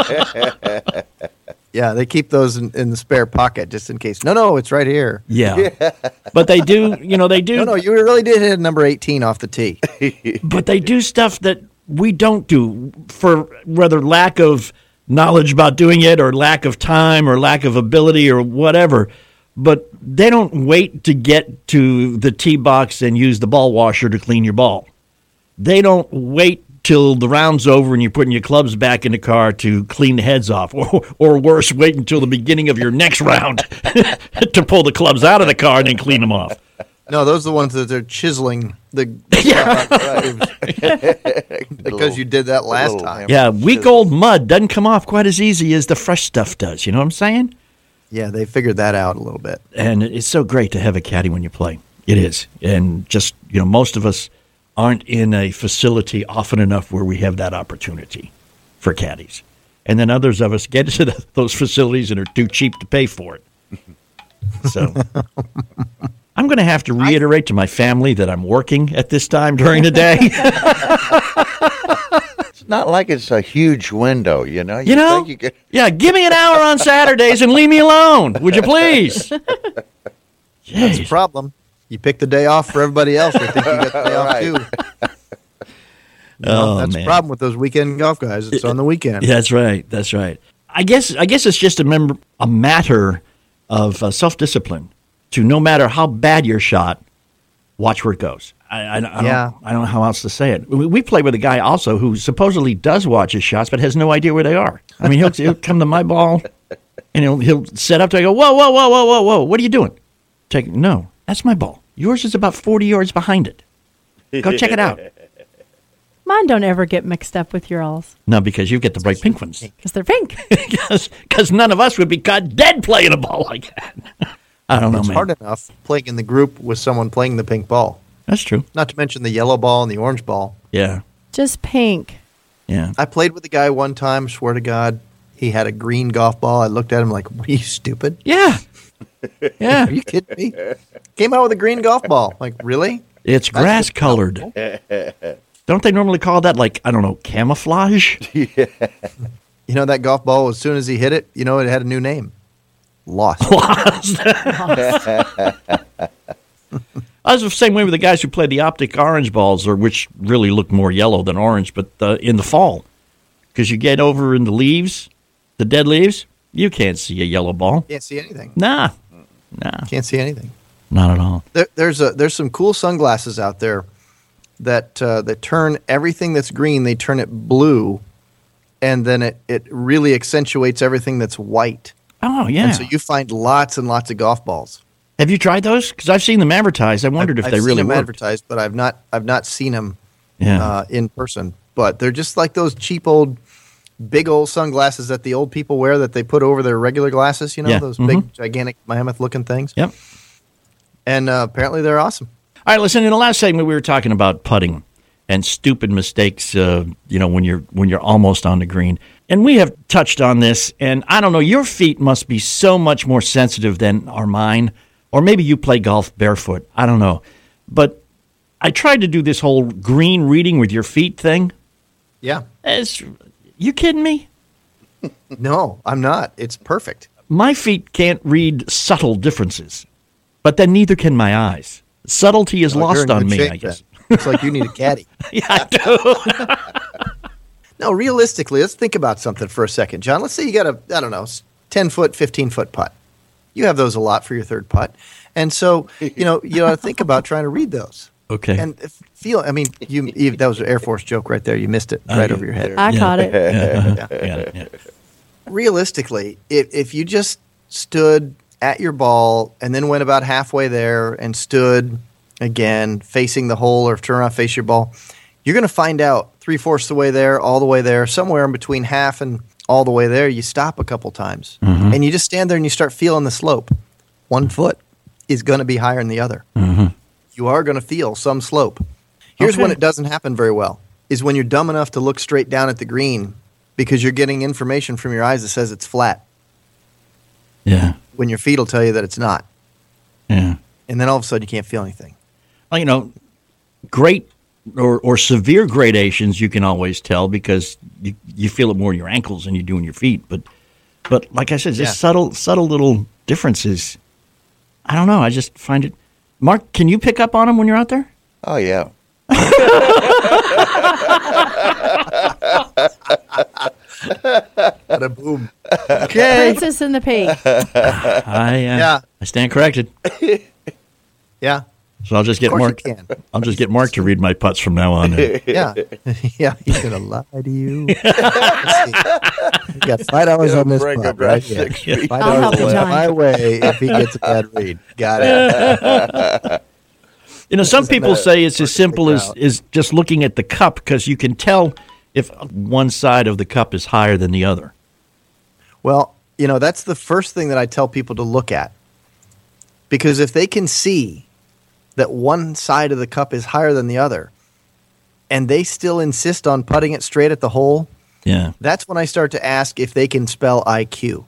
Yeah, they keep those in, in the spare pocket just in case. No, no, it's right here.
Yeah. But they do, you know, they do.
No, no, you really did hit number eighteen off the tee.
But they do stuff that we don't do for whether lack of knowledge about doing it or lack of time or lack of ability or whatever. But they don't wait to get to the tee box and use the ball washer to clean your ball. They don't wait till the round's over and you're putting your clubs back in the car to clean the heads off. Or, or worse, wait until the beginning of your next round to pull the clubs out of the car and then clean them off.
No, those are the ones that they're chiseling the, the
yeah.
because
little,
you did that last time.
Yeah, week old mud doesn't come off quite as easy as the fresh stuff does. You know what I'm saying?
Yeah, they figured that out a little bit.
And it's so great to have a caddy when you play. It is. And just, you know, most of us aren't in a facility often enough where we have that opportunity for caddies. And then others of us get into the, those facilities and are too cheap to pay for it. So I'm going to have to reiterate to my family that I'm working at this time during the day.
It's not like it's a huge window, you know? You,
you know?
think you could...
Yeah, give me an hour on Saturdays and leave me alone, would you please?
That's the problem. You pick the day off for everybody else. They think you got the day off
Right.
too. No,
Oh,
that's
man.
the problem with those weekend golf guys. It's on the weekend.
Yeah, that's right. That's right. I guess I guess it's just a, member, a matter of uh, self-discipline to no matter how bad your shot, watch where it goes. I, I, I, don't,
Yeah.
I don't know how else to say it. We, we play with a guy also who supposedly does watch his shots but has no idea where they are. I mean, he'll, he'll come to my ball and he'll he'll set up to I go, whoa, whoa, whoa, whoa, whoa, whoa. What are you doing? Take No, that's my ball. Yours is about forty yards behind it. Go check it out.
Mine don't ever get mixed up with your alls
No, because you get the bright pink ones.
because they're pink.
Because none of us would be caught dead playing a ball like that. I don't know,
It's
man.
hard enough playing in the group with someone playing the pink ball.
That's true.
Not to mention the yellow ball and the orange ball.
Yeah,
Just pink.
yeah.
I played with a guy one time, swear to God, he had a green golf ball. I looked at him like, what, are you stupid?
Yeah. Yeah.
Are you kidding me? Came out with a green golf ball. Like, really?
It's grass colored. Don't they normally call that, like, I don't know, camouflage?
You know, that golf ball, as soon as he hit it, you know, it had a new name. Lost.
I was the same way with the guys who play the optic orange balls, or which really look more yellow than orange, but uh, in the fall. Because you get over in the leaves, the dead leaves, you can't see a yellow ball.
Can't see anything.
Nah. Nah.
Can't see anything.
Not at all.
There, there's a there's some cool sunglasses out there that uh, that turn everything that's green, they turn it blue, and then it, it really accentuates everything that's white.
Oh, yeah.
And so you find lots and lots of golf balls.
Have you tried those? Because I've seen them advertised. I wondered
I've,
if they
I've
really
seen them
worked.
advertised, but I've not I've not seen them
Yeah.
uh, in person. But they're just like those cheap old, big old sunglasses that the old people wear that they put over their regular glasses. You know,
Yeah.
those
Mhm.
big, gigantic, mammoth-looking things.
Yep.
And uh, apparently they're awesome.
All right, listen. In the last segment, we were talking about putting and stupid mistakes. Uh, you know, when you're when you're almost on the green, and we have touched on this. And I don't know, your feet must be so much more sensitive than are mine, or maybe you play golf barefoot. I don't know, but I tried to do this whole green reading with your feet thing.
Yeah.
It's, you kidding me?
No, I'm not. It's perfect.
My feet can't read subtle differences, but then neither can my eyes. Subtlety is
Oh, you're
lost
in
on
good
me,
shape
I guess.
then. Looks like you need a caddy.
Yeah, I do.
No, realistically, let's think about something for a second, John. Let's say you got a, I don't know, ten foot, fifteen foot putt. You have those a lot for your third putt. And so, you know, you ought to think about trying to read those.
Okay.
And feel, I mean, you, you that was an Air Force joke right there. You missed it right
uh,
over your head.
I yeah. caught it.
Yeah. yeah. yeah.
Realistically, if, if you just stood at your ball and then went about halfway there and stood again facing the hole or turn around face your ball, you're going to find out three-fourths the way there, all the way there, somewhere in between half and all the way there, you stop a couple times. Mm-hmm. And you just stand there and you start feeling the slope. One foot is going to be higher than the other. Mm-hmm. You are going to feel some slope. Here's okay. when it doesn't happen very well, is when you're dumb enough to look straight down at the green because you're getting information from your eyes that says it's flat.
Yeah.
When your feet will tell you that it's not.
Yeah.
And then all of a sudden you can't feel anything.
Well, you know, great or, or severe gradations you can always tell because you, you feel it more in your ankles than you do in your feet. But but like I said, just yeah. subtle subtle little differences. I don't know. I just find it. Mark, can you pick up on them when you're out there?
Oh, yeah.
Bada boom.
Okay. Princess and the Pea.
I, uh, yeah. I stand corrected.
Yeah.
So I'll just get Mark. I'll just get Mark to read my putts from now on.
Yeah, yeah. He's gonna lie to you. You got five dollars on this putt, right? Yeah. Five dollars my way if he gets a bad read. Got it.
You know, some people say it's as simple as is just looking at the cup because you can tell if one side of the cup is higher than the other.
Well, you know, that's the first thing that I tell people to look at, because if they can see that one side of the cup is higher than the other, and they still insist on putting it straight at the hole,
yeah,
that's when I start to ask if they can spell I Q.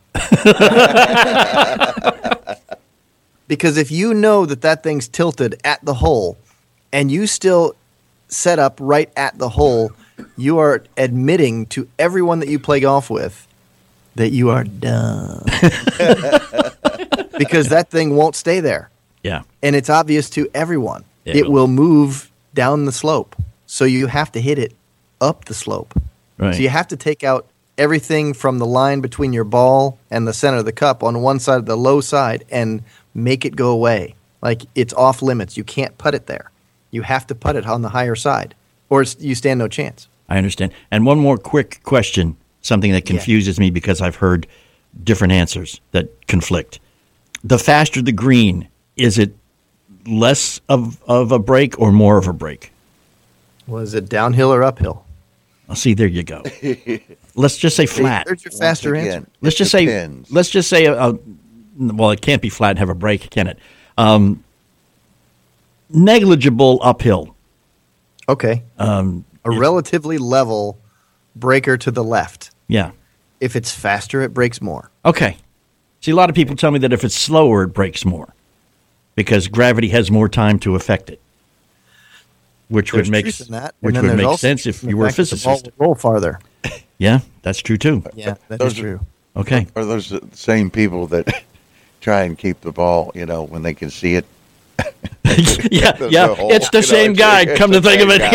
Because if you know that that thing's tilted at the hole, and you still set up right at the hole, you are admitting to everyone that you play golf with that you are dumb. Because that thing won't stay there.
Yeah.
And it's obvious to everyone.
It,
it
will.
will move down the slope. So you have to hit it up the slope.
Right.
So you have to take out everything from the line between your ball and the center of the cup on one side of the low side and make it go away. Like it's off limits. You can't putt it there. You have to putt it on the higher side, or it's, you stand no chance.
I understand. And one more quick question, something that confuses yeah. me because I've heard different answers that conflict. The faster the green, is it less of, of a break or more of a break?
Was it downhill or uphill?
I'll see, there you go. Let's just say flat.
There's your faster answer.
Let's just say, let's just say, a, a, well, it can't be flat and have a break, can it? Um, negligible uphill.
Okay.
Um,
a relatively level breaker to the left.
Yeah.
If it's faster, it breaks more.
Okay. See, a lot of people tell me that if it's slower, it breaks more because gravity has more time to affect it, which
There's
would make
that.
which would make sense if you were a physicist.
The ball roll farther.
Yeah, that's true too.
Yeah, that
those
is true.
Are,
okay.
Are those the same people that try and keep the ball, you know, when they can see it?
yeah,
the,
yeah.
the hole,
it's the same
know,
guy,
it's,
come
it's
to think of it.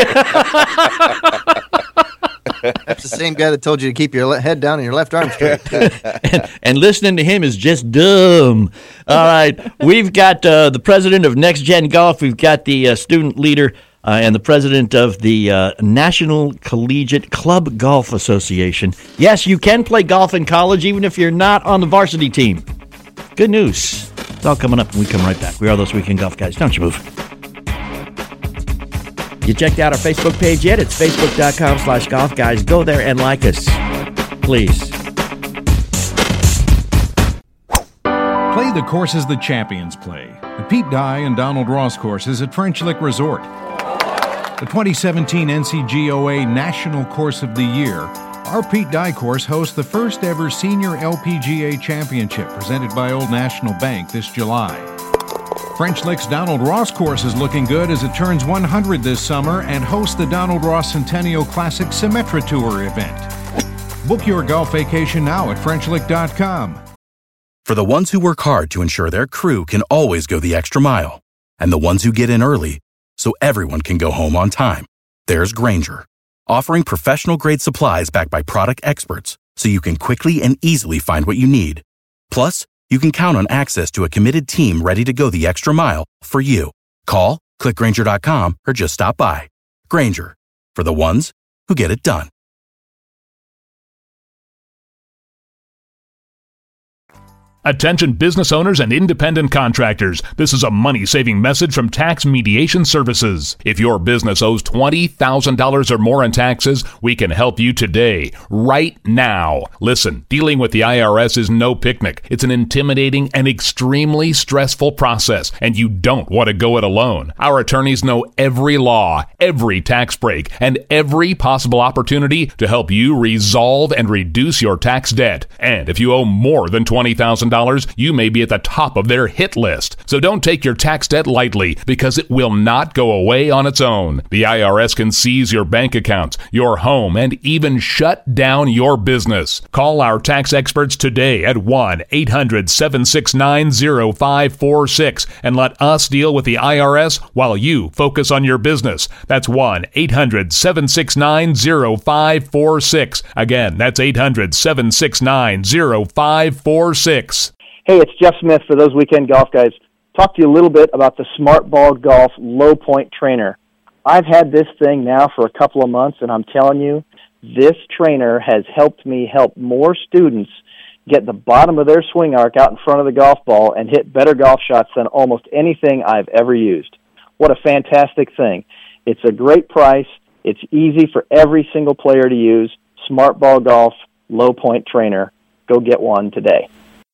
That's the same guy that told you to keep your le- head down and your left arm straight.
and, and listening to him is just dumb. All right. We've got uh, the president of Next Gen Golf. We've got the uh, student leader uh, and the president of the uh, National Collegiate Club Golf Association. Yes, you can play golf in college even if you're not on the varsity team. Good news. It's all coming up when we come right back. We are those Weekend Golf Guys. Don't you move. You checked out our Facebook page yet? It's facebook.com slash golf guys. Go there and like us, please.
Play the courses the champions play. The Pete Dye and Donald Ross courses at French Lick Resort. The twenty seventeen N C G O A National Course of the Year. Our Pete Dye course hosts the first ever Senior L P G A Championship presented by Old National Bank this July. French Lick's Donald Ross course is looking good as it turns one hundred this summer and hosts the Donald Ross Centennial Classic Symetra Tour event. Book your golf vacation now at French Lick dot com.
For the ones who work hard to ensure their crew can always go the extra mile, and the ones who get in early so everyone can go home on time, there's Grainger, offering professional-grade supplies backed by product experts so you can quickly and easily find what you need. Plus, you can count on access to a committed team ready to go the extra mile for you. Call, Click Grainger dot com or just stop by. Grainger, for the ones who get it done.
Attention business owners and independent contractors. This is a money-saving message from Tax Mediation Services. If your business owes twenty thousand dollars or more in taxes, we can help you today, right now. Listen, dealing with the I R S is no picnic. It's an intimidating and extremely stressful process, and you don't want to go it alone. Our attorneys know every law, every tax break, and every possible opportunity to help you resolve and reduce your tax debt. And if you owe more than twenty thousand dollars, you may be at the top of their hit list. So don't take your tax debt lightly, because it will not go away on its own. The I R S can seize your bank accounts, your home, and even shut down your business. Call our tax experts today at one eight hundred seven six nine zero five four six and let us deal with the I R S while you focus on your business. That's one eight hundred seven six nine zero five four six. Again, that's eight hundred seven six nine zero five four six.
Hey, it's Jeff Smith for those weekend golf guys. Talk to you a little bit about the Smart Ball Golf Low Point Trainer. I've had this thing now for a couple of months, and I'm telling you, this trainer has helped me help more students get the bottom of their swing arc out in front of the golf ball and hit better golf shots than almost anything I've ever used. What a fantastic thing. It's a great price. It's easy for every single player to use. Smart Ball Golf Low Point Trainer. Go get one today.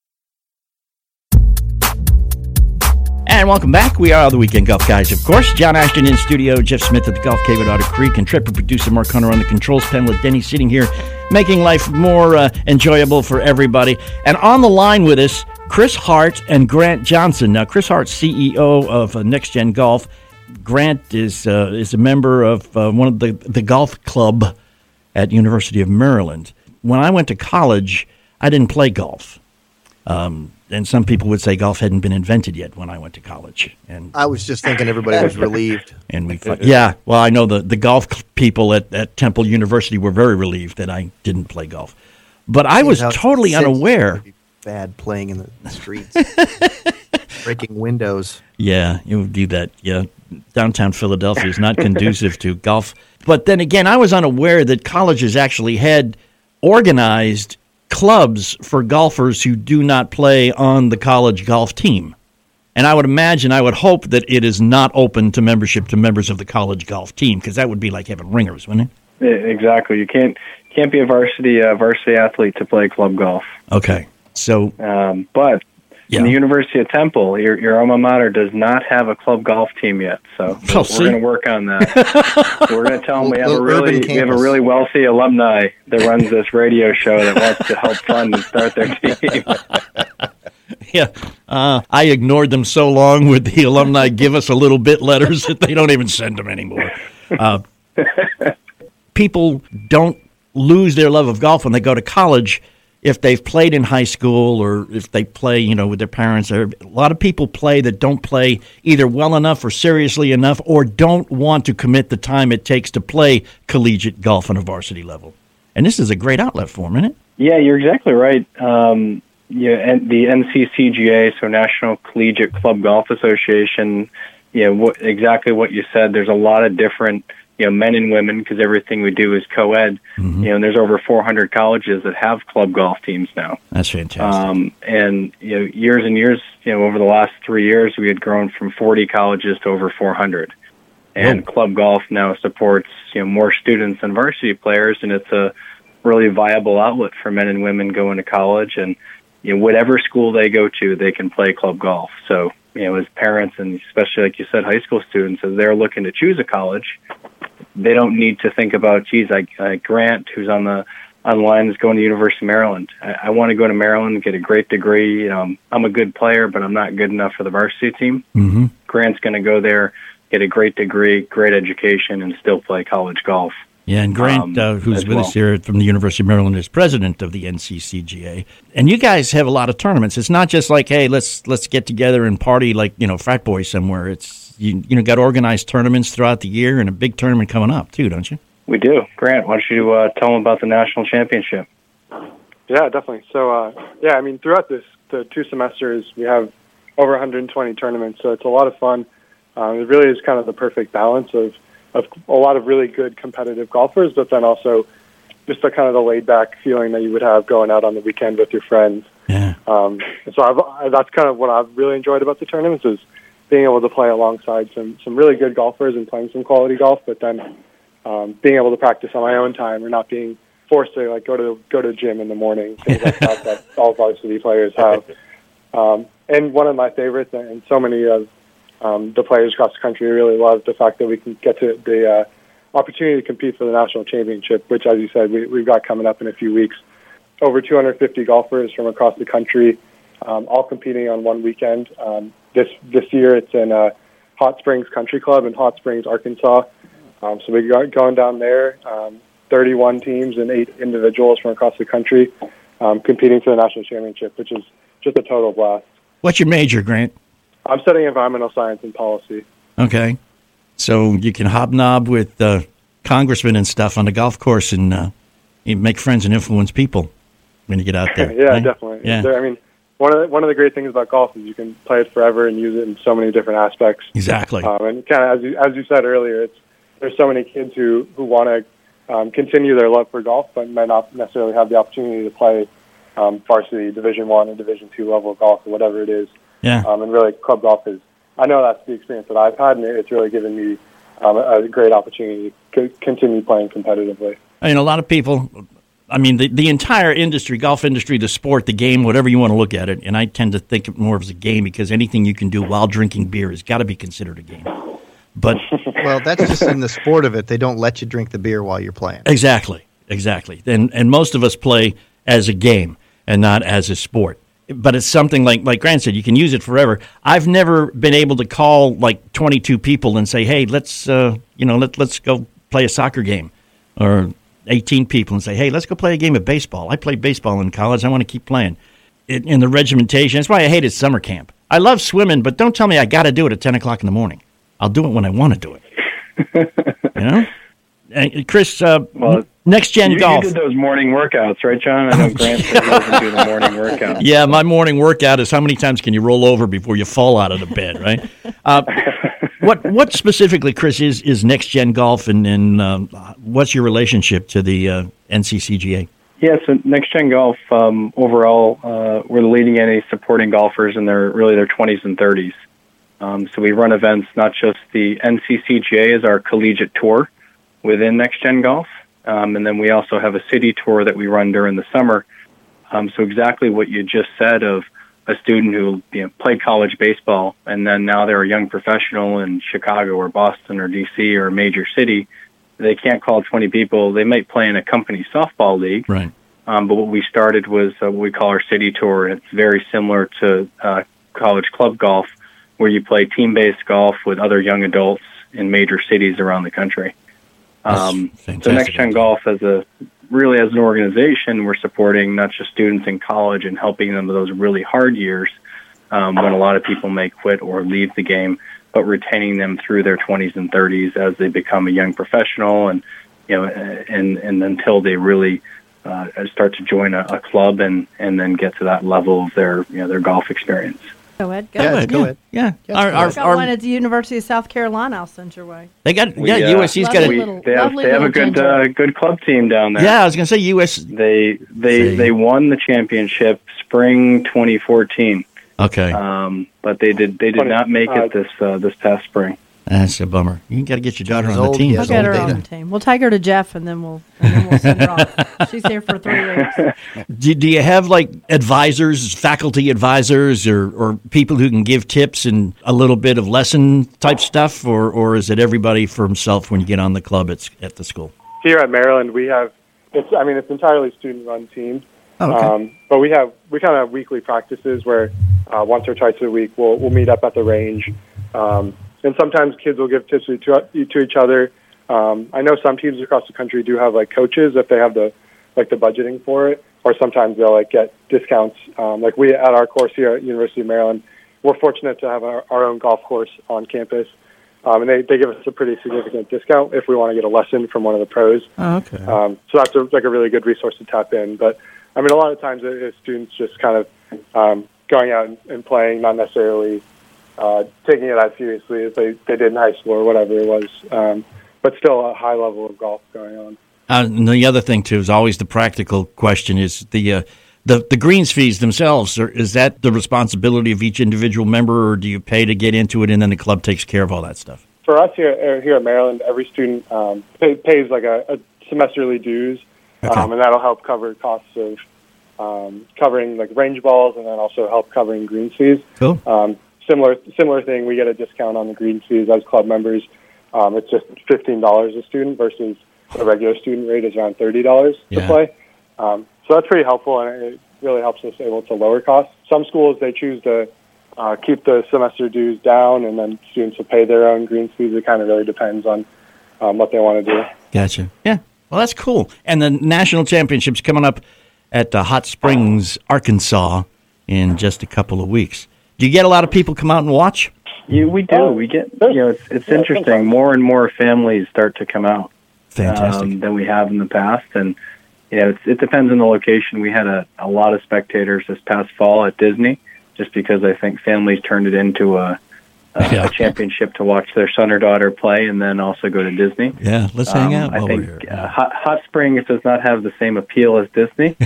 And welcome back. We are the Weekend Golf Guys, of course. John Ashton in studio, Jeff Smith at the Golf Cave at Otter Creek, and Tripper producer Mark Hunter on the controls panel with Denny sitting here, making life more uh, enjoyable for everybody. And on the line with us, Chris Hart and Grant Johnson. Now, Chris Hart, C E O of uh, Next Gen Golf. Grant is uh, is a member of uh, one of the the golf club at University of Maryland. When I went to college, I didn't play golf. Um, and some people would say golf hadn't been invented yet when I went to college. And
I was just thinking everybody was relieved.
And we, yeah, well, I know the, the golf people at, at Temple University were very relieved that I didn't play golf. But I was totally unaware.
Bad playing in the streets, breaking windows.
Yeah, it would do that. Yeah, downtown Philadelphia is not conducive to golf. But then again, I was unaware that colleges actually had organized clubs for golfers who do not play on the college golf team. And I would imagine, I would hope that it is not open to membership to members of the college golf team, because that would be like having ringers, wouldn't it?
Exactly. You can't can't be a varsity uh, varsity athlete to play club golf.
Okay. So,
um, but
yeah.
in the University of Temple, your your alma mater does not have a club golf team yet. So
oh,
we're going to work on that. We're going to tell them we have a really we have a really wealthy alumni that runs this radio show that wants to help fund and start their team.
Yeah, uh, I ignored them so long with the alumni give us a little bit letters that they don't even send them anymore. Uh, people don't lose their love of golf when they go to college if they've played in high school or if they play, you know, with their parents. There, a lot of people play that don't play either well enough or seriously enough or don't want to commit the time it takes to play collegiate golf on a varsity level. And this is a great outlet for them, isn't it?
Yeah, you're exactly right. Um, yeah, and the N C C G A, so National Collegiate Club Golf Association, yeah, what, exactly what you said. There's a lot of different, you know, men and women, because everything we do is co-ed. Mm-hmm. You know, and there's over four hundred colleges that have club golf teams now.
That's fantastic.
Um, and, you know, years and years, you know, over the last three years, we had grown from forty colleges to over four hundred. And oh. club golf now supports, you know, more students than varsity players, and it's a really viable outlet for men and women going to college. And, you know, whatever school they go to, they can play club golf. So, you know, as parents, and especially, like you said, high school students, as they're looking to choose a college, they don't need to think about, geez, I, I Grant, who's on the online, is going to University of Maryland. I, I want to go to Maryland, get a great degree. Um, I'm a good player, but I'm not good enough for the varsity team.
Mm-hmm.
Grant's going to go there, get a great degree, great education, and still play college golf.
Yeah, and Grant,
um,
uh, who's with
well.
us here from the University of Maryland, is president of the N C C G A. And you guys have a lot of tournaments. It's not just like, hey, let's let's get together and party like, you know, frat boys somewhere. It's you you know got organized tournaments throughout the year and a big tournament coming up too, don't you?
We do. Grant, why don't you uh, tell them about the national championship?
Yeah, definitely. So, uh, yeah, I mean, throughout this the two semesters, we have over one hundred twenty tournaments, so it's a lot of fun. Um, it really is kind of the perfect balance of, of a lot of really good competitive golfers, but then also just the kind of the laid-back feeling that you would have going out on the weekend with your friends.
Yeah.
Um, and so I've, I, that's kind of what I've really enjoyed about the tournaments is being able to play alongside some, some really good golfers and playing some quality golf, but then um, being able to practice on my own time or not being forced to like go to go to the gym in the morning, things like that that all varsity players have. Um, and one of my favorites, and so many of um, the players across the country really love the fact that we can get to the uh, opportunity to compete for the national championship, which, as you said, we, we've got coming up in a few weeks. Over two hundred fifty golfers from across the country, um, all competing on one weekend. Um, this this year, it's in uh, Hot Springs Country Club in Hot Springs, Arkansas. Um, so we got going down there. Um, thirty-one teams and eight individuals from across the country um, competing for the national championship, which is just a total blast.
What's your major, Grant?
I'm studying environmental science and policy.
Okay. So you can hobnob with uh, congressmen and stuff on the golf course and uh, you make friends and influence people when you get out there.
yeah,
right?
definitely.
Yeah.
There, I mean, one of the, one of the great things about golf is you can play it forever and use it in so many different aspects.
Exactly.
Um, and kind of as you, as you said earlier, it's there's so many kids who, who want to um, continue their love for golf, but might not necessarily have the opportunity to play um, varsity Division One or Division Two level golf or whatever it is.
Yeah.
Um, and really, club golf is. I know that's the experience that I've had, and it's really given me um, a, a great opportunity to c- continue playing competitively.
I mean, a lot of people. I mean, the, the entire industry, golf industry, the sport, the game, whatever you want to look at it, and I tend to think of it more as a game because anything you can do while drinking beer has got to be considered a game. But
well, that's just in the sport of it. They don't let you drink the beer while you're playing.
Exactly, exactly. And and most of us play as a game and not as a sport. But it's something like like Grant said, you can use it forever. I've never been able to call like twenty-two people and say, "Hey, let's uh, you know let let's go play a soccer game," or eighteen people and say, "Hey, let's go play a game of baseball." I played baseball in college. I want to keep playing. It, in the regimentation, that's why I hated summer camp. I love swimming, but don't tell me I got to do it at ten o'clock in the morning. I'll do it when I want to do it. You know, and Chris. Uh,
well,
next gen
you,
golf.
You did those morning workouts, right, John? I know Grant said he doesn't do the morning workout.
Yeah, my morning workout is how many times can you roll over before you fall out of the bed, right? Uh, what what specifically, Chris, is, is next gen golf, and, and um, what's your relationship to the uh, N C C G A?
Yeah, so Next Gen Golf, um, overall, uh, we're the leading entity supporting golfers in their really their twenties and thirties. Um, so we run events, not just the N C C G A is our collegiate tour within Next Gen Golf, um, and then we also have a city tour that we run during the summer. Um, so exactly what you just said of a student who you know, played college baseball, and then now they're a young professional in Chicago or Boston or D C or a major city. They can't call twenty people. They might play in a company softball league.
Right.
Um, but what we started was uh, what we call our city tour, and it's very similar to uh, college club golf, where you play team-based golf with other young adults in major cities around the country. Um, so Next Gen Golf, as a really as an organization, we're supporting not just students in college and helping them with those really hard years um, when a lot of people may quit or leave the game, but retaining them through their twenties and thirties as they become a young professional, and you know, and and until they really uh, start to join a, a club and and then get to that level of their you know their golf experience.
Go ahead. Go
Yeah,
ahead.
go ahead.
Yeah.
Yeah,
Our,
go
our,
I've got
our,
one at the University of South Carolina. I'll send your way.
they got
We,
yeah.
uh,
U S C's got
Lovely
a
little-
They have,
lovely
they have a
little
good
ginger.
uh, good club team down there.
yeah. I was gonna say U S.
They they
See.
they won the championship spring twenty fourteen.
Okay,
Um, but they did they did
Funny,
not make
uh,
it this uh, this past spring.
that's a bummer. You got to get your daughter
She's
on the
old,
team.
yeah.
I'll
Yes,
get her
old
on
data.
the team. We'll take her to Jeff, and then we'll, and then we'll send her off. She's here for three weeks.
Do, do you have like advisors, faculty advisors, or, or people who can give tips and a little bit of lesson type stuff, or, or is it everybody for himself when you get on the club at, at the school?
Here at Maryland, we have. It's. I mean, it's entirely student-run team.
Oh, okay.
Um, but we have we kind of have weekly practices where uh, once or twice a week we'll we'll meet up at the range, um, and sometimes kids will give tips to to each other. Um, I know some teams across the country do have like coaches if they have the like the budgeting for it, or sometimes they'll like get discounts. Um, like we at our course here at University of Maryland, we're fortunate to have our, our own golf course on campus, um, and they, they give us a pretty significant discount if we want to get a lesson from one of the pros.
Oh, okay.
Um, so that's a, like a really good resource to tap in. But I mean, a lot of times it is students just kind of um, going out and, and playing, not necessarily uh, taking it as seriously as they, they did in high school or whatever it was. Um, but still a high level of golf going on.
Uh, and the other thing, too, is always the practical question is the uh, the, the greens fees themselves. Are, is that the responsibility of each individual member, or do you pay to get into it and then the club takes care of all that stuff?
For us here here at Maryland, every student um, pay, pays like a, a semesterly dues, okay. um, and that'll help cover costs of um, covering like range balls, and then also help covering greens fees.
Cool.
Um, similar similar thing, we get a discount on the greens fees as club members. Um, it's just fifteen dollars a student versus the regular student rate is around thirty dollars
yeah.
to play. Um, so that's pretty helpful, and it really helps us able to lower costs. Some schools, they choose to uh, keep the semester dues down, and then students will pay their own greens fees. It kind of really depends on um, what they want to do.
Gotcha. Yeah. Well, that's cool. And the national championship's coming up at uh, Hot Springs, Arkansas in just a couple of weeks. Do you get a lot of people come out and watch?
Yeah, we do. We get, you know, it's, it's interesting. More and more families start to come out.
Fantastic.
Um, than we have in the past. And, you know, it's, it depends on the location. We had a, a lot of spectators this past fall at Disney, just because I think families turned it into a, a,
yeah.
a championship to watch their son or daughter play and then also go to Disney.
Yeah, let's hang out
um,
while
I think
we're here.
Uh, Hot, Hot Springs does not have the same appeal as Disney.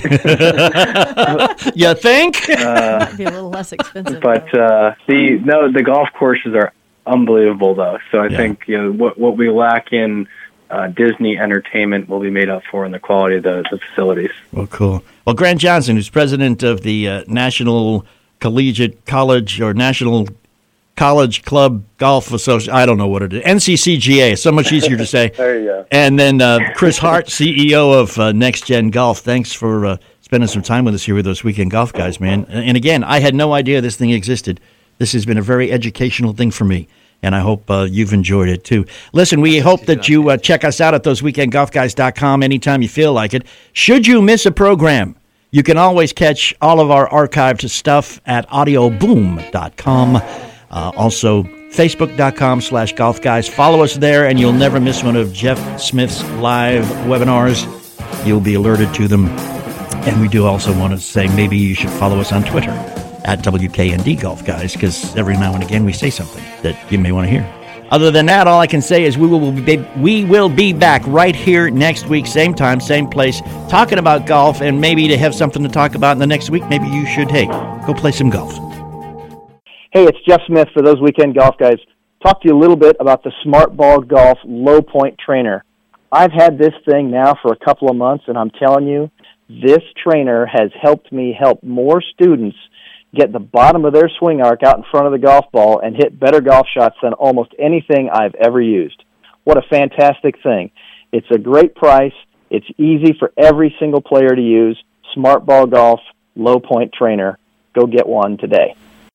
You think?
Uh,
Might be a little less expensive.
but uh, the no, the golf courses are unbelievable, though. So I
Yeah.
think you know what what we lack in uh, Disney entertainment will be made up for in the quality of the, the facilities.
Well, cool. Well, Grant Johnson, who's president of the uh, National Collegiate College or National College Club Golf Association, I don't know what it is, N C C G A, so much easier to say.
There you go.
And then uh, Chris Hart, C E O of uh, Next Gen Golf. Thanks for uh, spending some time with us here with those Weekend Golf Guys, man. And again, I had no idea this thing existed. This has been a very educational thing for me, and I hope uh, you've enjoyed it too. Listen, we hope that you uh, check us out at those weekend golf guys dot com anytime you feel like it. Should you miss a program, you can always catch all of our archived stuff at audio boom dot com. Uh, also, facebook dot com slash golf guys. Follow us there, and you'll never miss one of Jeff Smith's live webinars. You'll be alerted to them. And we do also want to say maybe you should follow us on Twitter at W K N D Golf Guys, because every now and again we say something that you may want to hear. Other than that, all I can say is we will be we will be back right here next week, same time, same place, talking about golf, and maybe to have something to talk about in the next week, maybe you should, hey, go play some golf.
Hey, it's Jeff Smith for those Weekend Golf Guys. Talk to you a little bit about the Smart Ball Golf Low Point Trainer. I've had this thing now for a couple of months, and I'm telling you, this trainer has helped me help more students get the bottom of their swing arc out in front of the golf ball and hit better golf shots than almost anything I've ever used. What a fantastic thing. It's a great price. It's easy for every single player to use. Smart Ball Golf Low Point Trainer. Go get one today.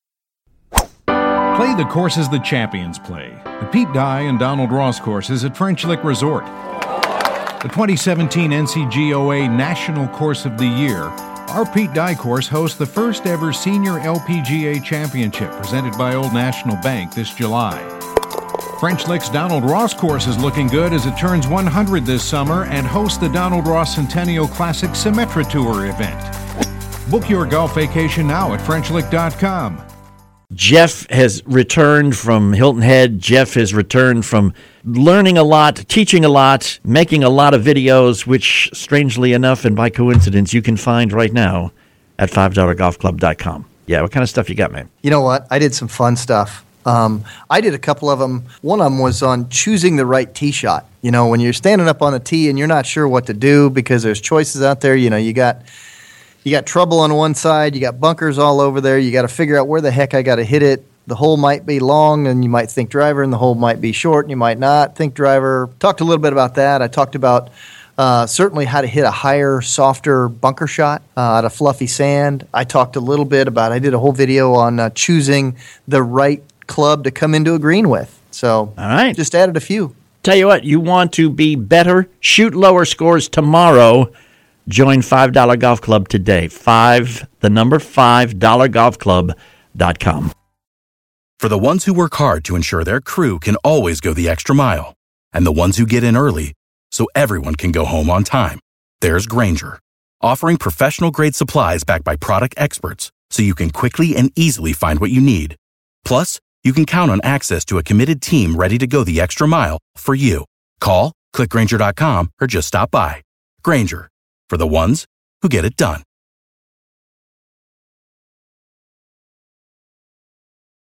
Play the courses the champions play. The Pete Dye and Donald Ross courses at French Lick Resort. The twenty seventeen N C G O A National Course of the Year. Our Pete Dye course hosts the first ever Senior L P G A Championship presented by Old National Bank this July. French Lick's Donald Ross course is looking good as it turns one hundred this summer and hosts the Donald Ross Centennial Classic Symetra Tour event. Book your golf vacation now at French Lick dot com.
Jeff has returned from Hilton Head. Jeff has returned from learning a lot, teaching a lot, making a lot of videos, which, strangely enough and by coincidence, you can find right now at five dollar golf club dot com. Yeah, what kind of stuff you got, man?
You know what? I did some fun stuff. Um, I did a couple of them. One of them was on choosing the right tee shot. You know, when you're standing up on a tee and you're not sure what to do because there's choices out there, you know, you got... You got trouble on one side, you got bunkers all over there, you got to figure out where the heck I got to hit it. The hole might be long, and you might think driver, and the hole might be short, and you might not think driver. Talked a little bit about that. I talked about uh, certainly how to hit a higher, softer bunker shot uh, out of fluffy sand. I talked a little bit about, I did a whole video on uh, choosing the right club to come into a green with. So
all right,
just added a few.
Tell you what, you want to be better, shoot lower scores tomorrow, join five dollar Golf Club today. Five, the number five, dollar golf club dot com.
For the ones who work hard to ensure their crew can always go the extra mile, and the ones who get in early so everyone can go home on time, there's Grainger, offering professional-grade supplies backed by product experts so you can quickly and easily find what you need. Plus, you can count on access to a committed team ready to go the extra mile for you. Call, click Grainger dot com, or just stop by. Grainger, for the ones who get it done.